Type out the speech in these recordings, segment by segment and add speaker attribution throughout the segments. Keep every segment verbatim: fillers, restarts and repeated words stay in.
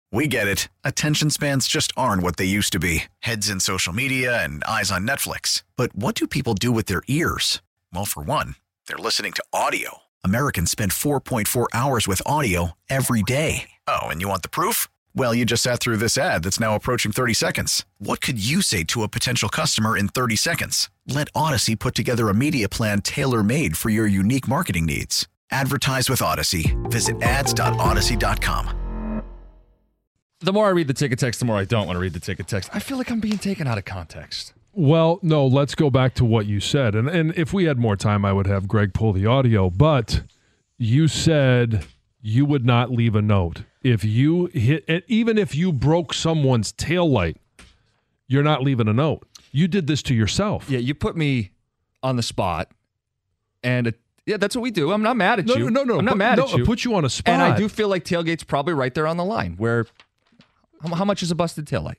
Speaker 1: We get it. Attention spans just aren't what they used to be. Heads in social media and eyes on Netflix. But what do people do with their ears? Well, for one, they're listening to audio. Americans spend four point four hours with audio every day. Oh, and you want the proof? Well, you just sat through this ad that's now approaching thirty seconds. What could you say to a potential customer in thirty seconds? Let Odyssey put together a media plan tailor-made for your unique marketing needs. Advertise with Odyssey. Visit ads dot odyssey dot com.
Speaker 2: The more I read the ticket text, the more I don't want to read the ticket text. I feel like I'm being taken out of context.
Speaker 3: Well, no, let's go back to what you said. And and if we had more time, I would have Greg pull the audio. But you said you would not leave a note. If you hit, even if you broke someone's taillight, you're not leaving a note. You did this to yourself.
Speaker 2: Yeah, you put me on the spot. And it, yeah, that's what we do. I'm not mad at
Speaker 3: no,
Speaker 2: you.
Speaker 3: No, no, no.
Speaker 2: I'm not
Speaker 3: put,
Speaker 2: mad
Speaker 3: no,
Speaker 2: at you.
Speaker 3: I put you on a spot.
Speaker 2: And I do feel like tailgate's probably right there on the line where how, how much is a busted taillight?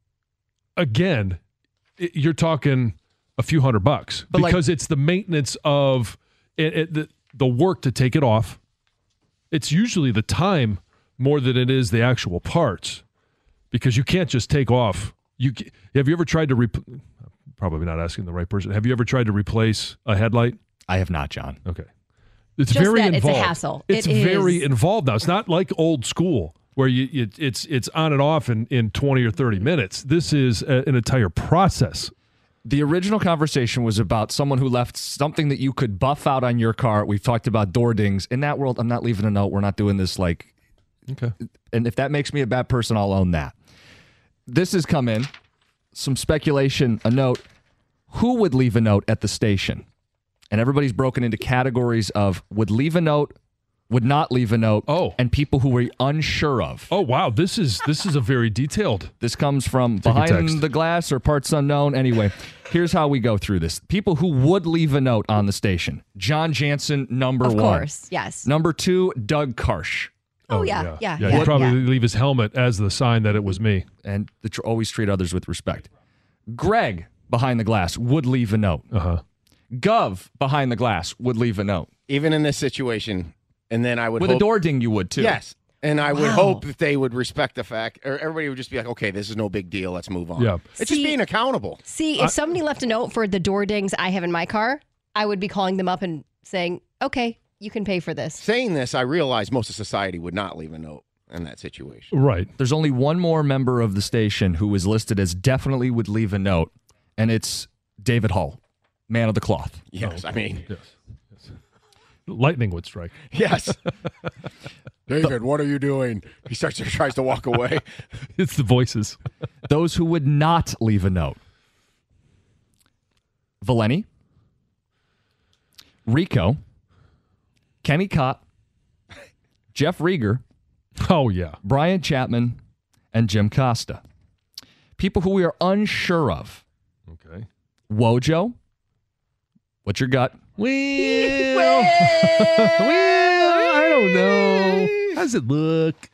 Speaker 3: Again, it, you're talking a few hundred bucks
Speaker 2: but
Speaker 3: because
Speaker 2: like,
Speaker 3: it's the maintenance of it, it, the, the work to take it off. It's usually the time more than it is the actual parts because you can't just take off. You have you ever tried to re- probably not asking the right person. Have you ever tried to replace a headlight?
Speaker 2: I have not, John.
Speaker 3: Okay. It's
Speaker 4: Just
Speaker 3: very
Speaker 4: that,
Speaker 3: involved.
Speaker 4: it's a hassle.
Speaker 3: It's
Speaker 4: it
Speaker 3: very
Speaker 4: is.
Speaker 3: involved now. It's not like old school where you it, it's it's on and off in, in twenty or thirty minutes. This is a, an entire process.
Speaker 2: The original conversation was about someone who left something that you could buff out on your car. We've talked about door dings. In that world, I'm not leaving a note. We're not doing this like...
Speaker 3: Okay.
Speaker 2: And if that makes me a bad person, I'll own that. This has come in. Some speculation, a note. Who would leave a note at the station? And everybody's broken into categories of would leave a note, would not leave a note,
Speaker 3: oh.
Speaker 2: and people who were unsure of.
Speaker 3: Oh, wow. This is this is a very detailed.
Speaker 2: This comes from behind
Speaker 3: text.
Speaker 2: the glass or parts unknown. Anyway, here's how we go through this. People who would leave a note on the station. John Jansen, number
Speaker 4: of
Speaker 2: one.
Speaker 4: Of course, yes.
Speaker 2: Number two, Doug Karsh.
Speaker 4: Oh, oh yeah, yeah, yeah.
Speaker 3: Yeah,
Speaker 4: yeah
Speaker 3: he'd probably
Speaker 4: yeah.
Speaker 3: leave his helmet as the sign that it was me.
Speaker 2: And the tr- always treat others with respect. Greg, behind the glass, would leave a note.
Speaker 3: Uh-huh.
Speaker 2: Gov, behind the glass, would leave a note.
Speaker 5: Even in this situation, and then I would
Speaker 2: With
Speaker 5: hope,
Speaker 2: a door ding, you would, too.
Speaker 5: Yes. And I would
Speaker 4: Wow.
Speaker 5: hope that they would respect the fact, or everybody would just be like, okay, this is no big deal. Let's move on.
Speaker 3: Yeah.
Speaker 5: It's
Speaker 4: See-
Speaker 5: just being accountable.
Speaker 4: See, if somebody left a note for the door dings I have in my car, I would be calling them up and saying, okay, you can pay for this.
Speaker 5: Saying this, I realize most of society would not leave a note in that situation.
Speaker 3: Right.
Speaker 2: There's only one more member of the station who is listed as definitely would leave a note, and it's David Hull, man of the cloth.
Speaker 5: Yes, I mean,
Speaker 3: Yes. yes. Lightning would strike.
Speaker 5: yes. David, what are you doing? He starts to tries to walk away.
Speaker 3: It's the voices.
Speaker 2: Those who would not leave a note. Valeni, Rico, Kenny Cott, Jeff Rieger,
Speaker 3: Oh, yeah.
Speaker 2: Brian Chapman, and Jim Costa. People who we are unsure of.
Speaker 3: Okay.
Speaker 2: Wojo, what's your gut?
Speaker 3: Well, well, I don't know. How does it look?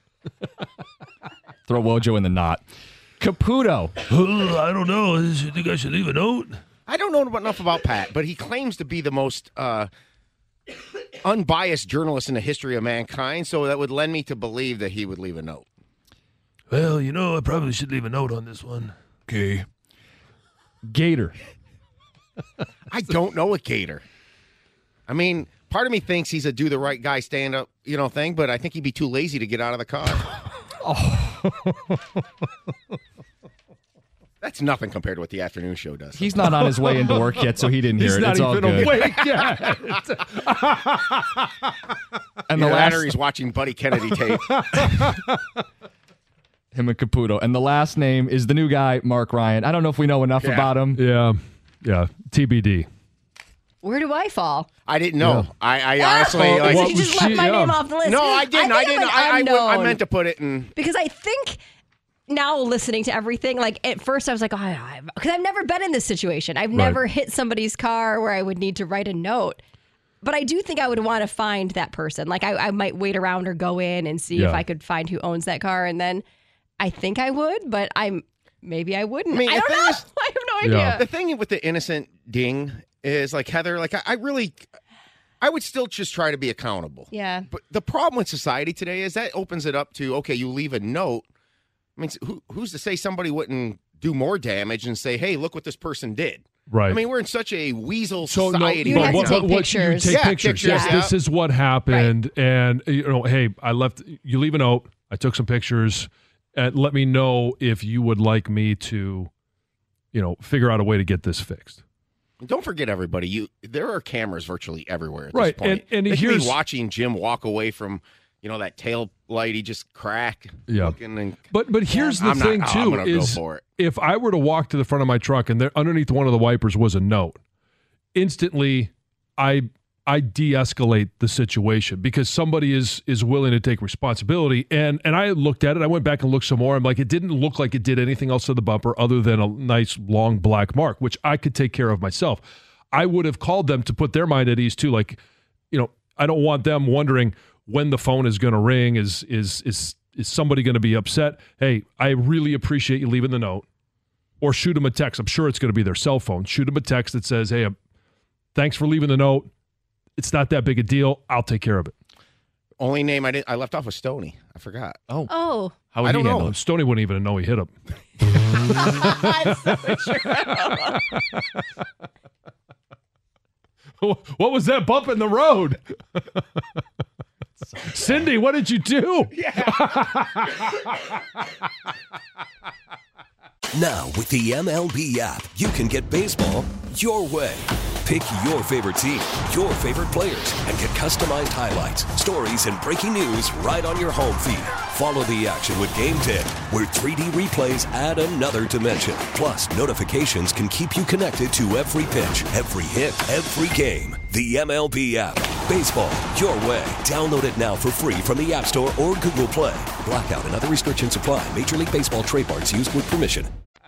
Speaker 2: Throw Wojo in the knot. Caputo.
Speaker 3: Uh, I don't know. You think I should leave a note?
Speaker 5: I don't know enough about Pat, but he claims to be the most uh, unbiased journalist in the history of mankind, so that would lend me to believe that he would leave a note.
Speaker 3: Well, you know, I probably should leave a note on this one.
Speaker 2: Okay. Gator.
Speaker 5: I don't know a Gator. I mean, part of me thinks he's a do the right guy stand up, you know, thing, but I think he'd be too lazy to get out of the car.
Speaker 2: Oh.
Speaker 5: That's nothing compared to what the afternoon show does.
Speaker 2: He's not on his way into work yet, so he didn't hear
Speaker 3: He's
Speaker 2: it.
Speaker 3: not
Speaker 2: It's all
Speaker 3: even
Speaker 2: good.
Speaker 3: awake yet.
Speaker 2: And
Speaker 5: Either
Speaker 2: the
Speaker 5: that
Speaker 2: last,
Speaker 5: or he's watching Buddy Kennedy tape.
Speaker 2: him and Caputo. And the last name is the new guy, Mark Ryan. I don't know if we know enough
Speaker 5: Yeah.
Speaker 2: about him.
Speaker 3: Yeah. Yeah. T B D.
Speaker 4: Where do I fall?
Speaker 5: I didn't know.
Speaker 3: Yeah.
Speaker 5: I, I honestly...
Speaker 4: Oh,
Speaker 5: like,
Speaker 3: what
Speaker 4: you
Speaker 3: was
Speaker 4: just left
Speaker 3: she-
Speaker 4: my
Speaker 3: yeah.
Speaker 4: name off the list.
Speaker 5: no, I didn't. I,
Speaker 4: think
Speaker 5: didn't.
Speaker 4: I'm
Speaker 5: I, I,
Speaker 4: an
Speaker 5: I, I
Speaker 4: unknown.
Speaker 5: meant to put it in...
Speaker 4: Because I think now listening to everything, like at first I was like, oh, because I've never been in this situation. I've
Speaker 3: Right.
Speaker 4: never hit somebody's car where I would need to write a note. But I do think I would want to find that person. Like I, I might wait around or go in and see
Speaker 3: Yeah.
Speaker 4: if I could find who owns that car. And then I think I would, but I'm maybe I wouldn't.
Speaker 5: I mean,
Speaker 4: I
Speaker 5: the
Speaker 4: don't
Speaker 5: thing
Speaker 4: know.
Speaker 5: is-
Speaker 4: I have no
Speaker 3: Yeah.
Speaker 4: idea.
Speaker 5: The thing with the innocent ding is, like, Heather, like, I, I really... I would still just try to be accountable.
Speaker 4: Yeah.
Speaker 5: But the problem with society today is that opens it up to, okay, you leave a note. I mean, who, who's to say somebody wouldn't do more damage and say, hey, look what this person did?
Speaker 3: Right.
Speaker 5: I mean, we're in such a weasel
Speaker 3: So,
Speaker 5: society.
Speaker 4: You have
Speaker 5: right
Speaker 4: to
Speaker 3: what,
Speaker 5: now.
Speaker 4: take
Speaker 3: what, what,
Speaker 4: pictures.
Speaker 3: You take
Speaker 5: Yeah,
Speaker 3: pictures.
Speaker 5: pictures,
Speaker 3: Yes,
Speaker 5: yeah.
Speaker 3: this is what happened. And, you know, hey, I left, you leave a note. I took some pictures. And let me know if you would like me to, you know, figure out a way to get this fixed.
Speaker 5: Don't forget, everybody, you there are cameras virtually everywhere at
Speaker 3: Right,
Speaker 5: this point.
Speaker 3: and- and
Speaker 5: they could
Speaker 3: here's-
Speaker 5: be watching Jim walk away from, you know, that tail light. He just crack.
Speaker 3: Yeah.
Speaker 5: Looking and,
Speaker 3: But but here's the
Speaker 5: I'm not-
Speaker 3: thing,
Speaker 5: oh,
Speaker 3: too,
Speaker 5: I'm gonna go
Speaker 3: is
Speaker 5: for it.
Speaker 3: if I were to walk to the front of my truck and there underneath one of the wipers was a note, instantly I I de-escalate the situation because somebody is is willing to take responsibility. And and I looked at it. I went back and looked some more. I'm like, it didn't look like it did anything else to the bumper other than a nice long black mark, which I could take care of myself. I would have called them to put their mind at ease too. Like, you know, I don't want them wondering when the phone is going to ring. Is is is is somebody going to be upset? Hey, I really appreciate you leaving the note. Or shoot them a text. I'm sure it's going to be their cell phone. Shoot them a text that says, hey, thanks for leaving the note. It's not that big a deal. I'll take care of it.
Speaker 5: Only name I did I left off was Stoney. I forgot.
Speaker 2: Oh,
Speaker 4: Oh.
Speaker 2: how would
Speaker 5: I don't
Speaker 2: he handle
Speaker 5: know.
Speaker 2: it?
Speaker 3: Stoney wouldn't even know he hit him.
Speaker 4: That's so true.
Speaker 3: What was that bump in the road? Cindy, what did you do?
Speaker 6: Now, with the M L B app, you can get baseball your way. Pick your favorite team, your favorite players, and get customized highlights, stories, and breaking news right on your home feed. Follow the action with Game ten, where three D replays add another dimension. Plus, notifications can keep you connected to every pitch, every hit, every game. The M L B app. Baseball your way. Download it now for free from the App Store or Google Play. Blackout and other restrictions apply. Major League Baseball trademarks used with permission.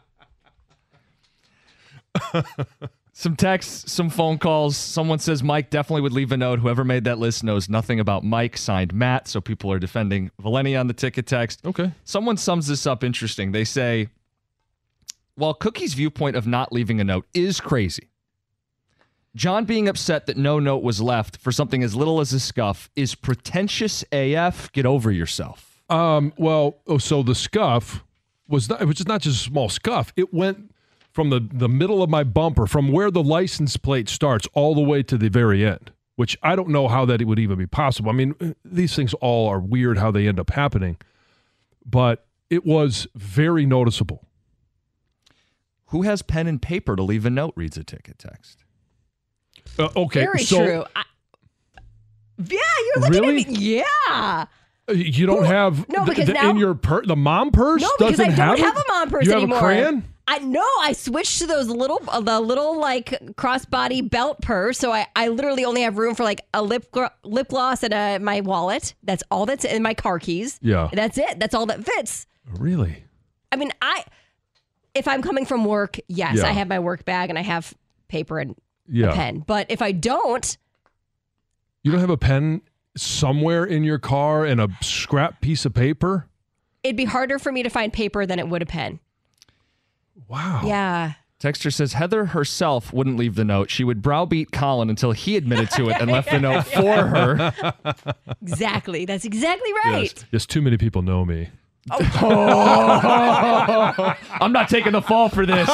Speaker 2: Some texts, some phone calls. Someone says Mike definitely would leave a note. Whoever made that list knows nothing about Mike. Signed Matt. So people are defending Valeni on the ticket text.
Speaker 3: Okay.
Speaker 2: Someone sums this up interesting. They say, while Cookie's viewpoint of not leaving a note is crazy, John being upset that no note was left for something as little as a scuff is pretentious A F. Get over yourself.
Speaker 3: Um, well, oh, so the scuff was not, it was just not just a small scuff. It went from the, the middle of my bumper, from where the license plate starts, all the way to the very end, which I don't know how that it would even be possible. I mean, these things all are weird how they end up happening, but it was very noticeable.
Speaker 2: Who has pen and paper to leave a note, reads a ticket text.
Speaker 3: Uh, okay,
Speaker 4: Very
Speaker 3: so
Speaker 4: true. I, yeah, you're looking
Speaker 3: Really?
Speaker 4: at me. Yeah.
Speaker 3: you don't
Speaker 4: Who-
Speaker 3: have
Speaker 4: No,
Speaker 3: the,
Speaker 4: because
Speaker 3: the-
Speaker 4: now-
Speaker 3: in your per, the mom purse
Speaker 4: No, because
Speaker 3: doesn't
Speaker 4: I don't
Speaker 3: have,
Speaker 4: have
Speaker 3: it?
Speaker 4: a mom purse
Speaker 3: you have
Speaker 4: anymore.
Speaker 3: a crayon?
Speaker 4: I know. I switched to those little, uh, the little like crossbody belt purse. So I, I literally only have room for like a lip gr- lip gloss and a, my wallet. That's all that's in my car keys.
Speaker 3: Yeah.
Speaker 4: That's it. That's all that fits.
Speaker 3: Really?
Speaker 4: I mean, I if I'm coming from work, yes,
Speaker 3: Yeah.
Speaker 4: I have my work bag and I have paper and
Speaker 3: Yeah.
Speaker 4: a pen. But if I don't,
Speaker 3: You don't have a pen somewhere in your car and a scrap piece of paper?
Speaker 4: it'd be harder for me to find paper than it would a pen.
Speaker 3: Wow.
Speaker 4: Yeah.
Speaker 2: Texter says Heather herself wouldn't leave the note. She would browbeat Colin until he admitted to it and left the note for her.
Speaker 4: Exactly. That's exactly right.
Speaker 3: Yes. Yes, too many people know me.
Speaker 2: I'm not taking the fall for this.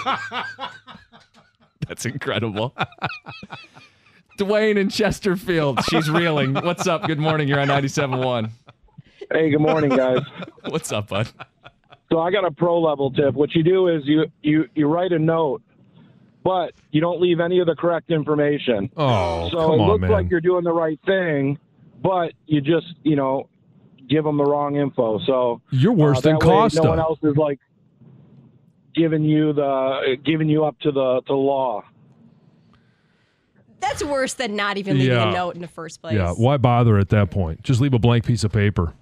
Speaker 2: That's incredible. Dwayne in Chesterfield. She's reeling. What's up? Good morning. You're on ninety-seven point one.
Speaker 7: Hey, good morning, guys.
Speaker 2: What's up, bud?
Speaker 7: So I got a pro level tip. What you do is you you you write a note, but you don't leave any of the correct information.
Speaker 3: Oh,
Speaker 7: so
Speaker 3: come
Speaker 7: it
Speaker 3: on,
Speaker 7: looks
Speaker 3: man.
Speaker 7: like you're doing the right thing, but you just you know give them the wrong info. So
Speaker 3: You're worse
Speaker 7: uh,
Speaker 3: than
Speaker 7: that way
Speaker 3: Costa.
Speaker 7: No one else is like giving you the giving you up to the to law.
Speaker 4: That's worse than not even leaving
Speaker 3: Yeah.
Speaker 4: a note in the first place.
Speaker 3: Yeah, why bother at that point? Just leave a blank piece of paper.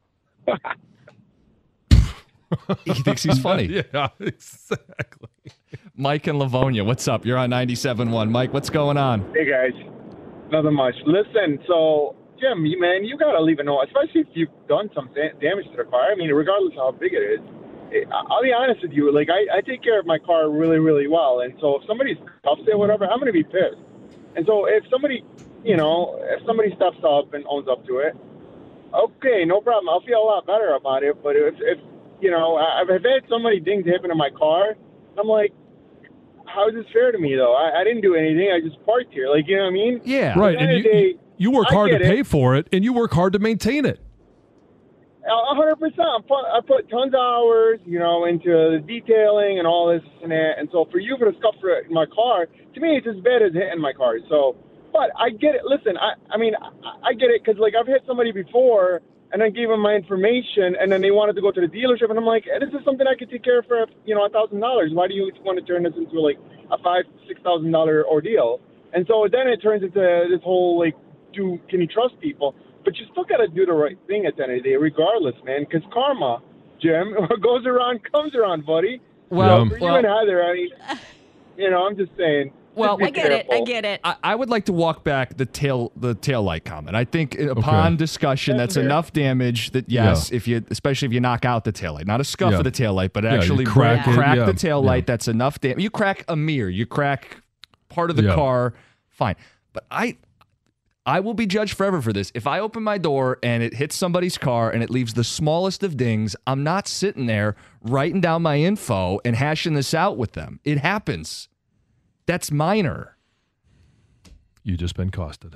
Speaker 2: He thinks he's funny.
Speaker 3: Yeah, exactly.
Speaker 2: Mike in Livonia. What's up? You're on ninety-seven point one. Mike, what's going on?
Speaker 8: Hey guys, nothing much. Listen, so Jim, you, man, you gotta leave a note, especially if you've done some da- damage to the car. I mean, regardless of how big it is. It, I'll be honest with you. Like, I, I take care of my car really, really well, and so if somebody scuffs it, or whatever, I'm gonna be pissed. And so if somebody you know, if somebody steps up and owns up to it, okay, no problem. I'll feel a lot better about it. But if, if you know, I've had so many dings happen in my car, I'm like, how is this fair to me, though? I, I didn't do anything. I just parked here. Like, you know what I mean?
Speaker 2: Yeah.
Speaker 3: Right. And you, day, you work
Speaker 8: I
Speaker 3: hard to
Speaker 8: it.
Speaker 3: pay for it, and you work hard to maintain it.
Speaker 8: A hundred percent. I put tons of hours, you know, into the detailing and all this and that. And so for you for the scuff for my car, to me, it's as bad as hitting my car. So, but I get it. Listen, I, I mean, I, I get it because, like, I've hit somebody before and I gave them my information and then they wanted to go to the dealership. And I'm like, this is something I could take care of for, you know, a thousand dollars. Why do you want to turn this into, like, a five, six thousand dollar ordeal? And so then it turns into this whole, like, do can you trust people? But you still got to do the right thing at the end of the day, regardless, man, because karma, Jim, what goes around comes around, buddy.
Speaker 2: Well,
Speaker 8: so for
Speaker 2: well,
Speaker 8: you and Heather, I mean, you know, I'm just saying.
Speaker 2: Well,
Speaker 8: just
Speaker 4: I get
Speaker 8: careful.
Speaker 4: it. I get it.
Speaker 2: I, I would like to walk back the tail the tail light comment. I think upon
Speaker 3: Okay.
Speaker 2: discussion, that's,
Speaker 8: That's fair.
Speaker 2: enough damage that yes, if you especially if you knock out the tail light, not a scuff
Speaker 3: Yeah.
Speaker 2: of the tail light, but
Speaker 3: Yeah, you
Speaker 2: actually
Speaker 3: crack
Speaker 2: break-
Speaker 3: it,
Speaker 2: crack
Speaker 3: yeah.
Speaker 2: the tail light.
Speaker 3: Yeah.
Speaker 2: That's enough damage. You crack a mirror, you crack part of the
Speaker 3: Yeah.
Speaker 2: car, fine. But I I will be judged forever for this. If I open my door and it hits somebody's car and it leaves the smallest of dings, I'm not sitting there writing down my info and hashing this out with them. It happens. That's minor.
Speaker 3: You just been costed.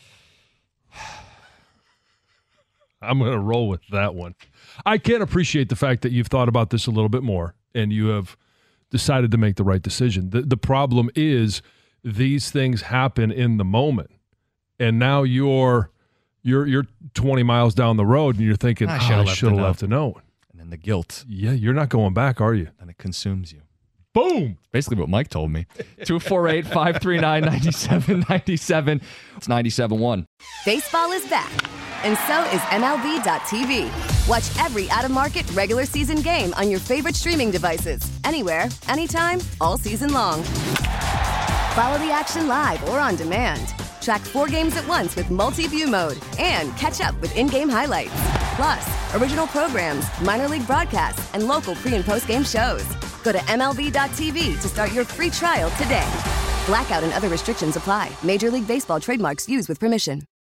Speaker 3: I'm going to roll with that one. I can appreciate the fact that you've thought about this a little bit more and you have decided to make the right decision. The, the problem is these things happen in the moment. And now you're you're you're twenty miles down the road and you're thinking,
Speaker 2: I
Speaker 3: I
Speaker 2: should've
Speaker 3: should
Speaker 2: left
Speaker 3: have
Speaker 2: a
Speaker 3: left a note.
Speaker 2: And then the guilt,
Speaker 3: Yeah, you're not going back, are you?
Speaker 2: and it consumes you.
Speaker 3: Boom.
Speaker 2: Basically what Mike told me. two four eight, five three nine, nine seven nine seven. It's ninety-seven point one.
Speaker 9: Baseball is back, and so is M L B dot T V. Watch every out-of-market regular season game on your favorite streaming devices, anywhere, anytime, all season long. Follow the action live or on demand. Track four games at once with multi-view mode and catch up with in-game highlights. Plus, original programs, minor league broadcasts, and local pre- and post-game shows. Go to M L B dot T V to start your free trial today. Blackout and other restrictions apply. Major League Baseball trademarks used with permission.